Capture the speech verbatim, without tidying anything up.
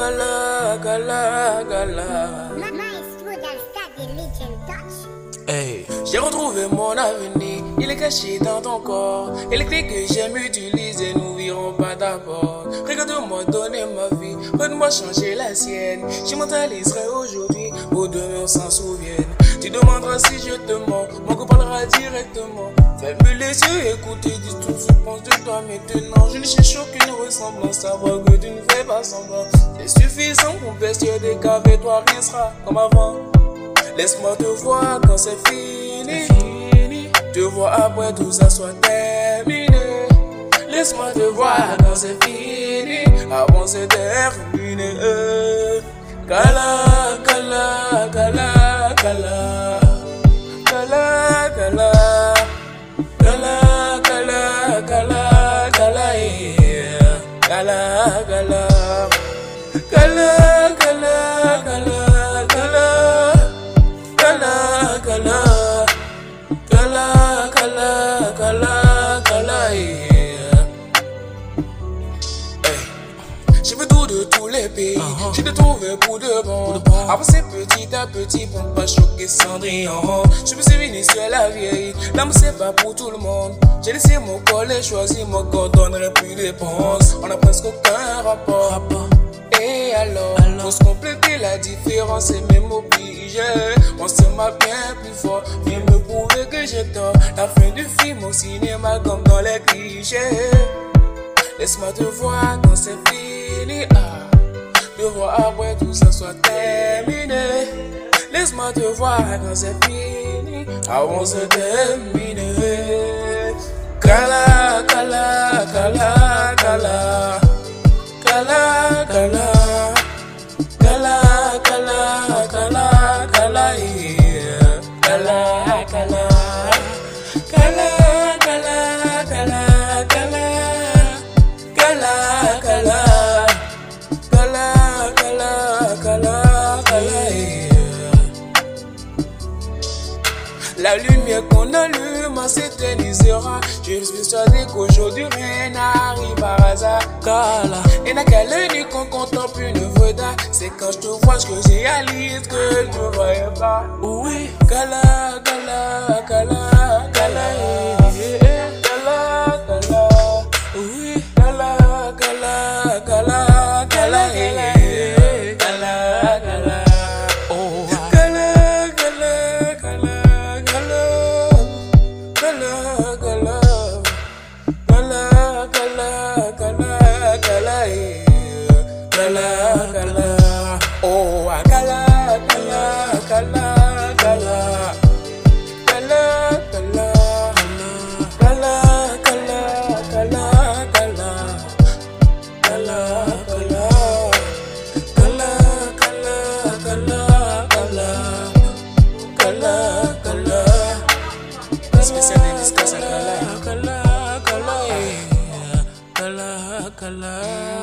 gala, gala, gala. Hey. J'ai retrouvé mon avenir, il est caché dans ton corps. Et les clés que j'aime utiliser, nous virons pas d'abord. Regarde-moi donner ma vie, regarde-moi changer la sienne. Je mentaliserai aujourd'hui, pour demain on s'en souvienne. Tu demanderas si je te mens, mon corps parlera directement. Ferme les yeux, écoute et dis tout ce que tu penses de toi maintenant. Je ne cherche aucune ressemblance, savoir que tu ne fais pas semblant. C'est suffisant pour percer des caves et toi rien sera comme avant. Laisse-moi te voir quand c'est fini. Te voir après tout ça soit terminé. Laisse-moi te voir quand c'est fini. Avant c'est terminé. Kala, kala, kala, kala. Kala, kala. Kala, kala, kala, kala, yeah. Kala, kala. Kala, kala, kala, kala. Kala, kala, kala, kala, kala, kala, yeah. Hey. J'ai fait tout de tous les pays, uh-huh. J'ai de trouver pour de bon. Avancer petit à petit pour ne pas choquer Cendrillon. Je me suis venu sur la vieille, l'amour c'est pas pour tout le monde. J'ai laissé mon col et choisi mon corps, donnerait plus de dépenses. On a presque aucun rapport. rapport. Et alors, alors, pour se compléter la différence et même obligé, on se marre bien plus fort. Viens me prouver que j'ai tort. La fin du film au cinéma comme dans les clichés. Laisse-moi te voir quand c'est fini. Ah, te voir après tout ça soit terminé. Laisse-moi te voir quand c'est fini. Avant c'est terminé. Kala, kala, kala, kala. Kala, kala, kala, kala, kala, kala, yeah. Kala, kala, kala, kala, kala, kala, kala, kala, kala, kala, kala, kala, yeah. La lumière qu'on allume s'éternisera. Je suis persuadé qu'aujourd'hui rien n'arrive par hasard. Kala, et n'a qu'à l'œil qu'on contemple une vedette. C'est quand je te vois que je réalise que je ne voyais pas. Oui, Kala, Kala, Kala, Kala, yeah. Kala, Kala, oui, Kala, Kala, Kala, Kala, yeah. Kala, Kala, oh, Kala, Kala, Kala, Kala, Kala, Kala. Kala, kala, kala, kala, yeah. Kala, kala, oh, kala, kala, kala, kala. Kala, kala, kala, kala, kala, kala. Kala, kala, kala, kala, kala, kala. Kala, kala. Spécial dédicace à Kala. Kala, kala, yeah. Kala, kala.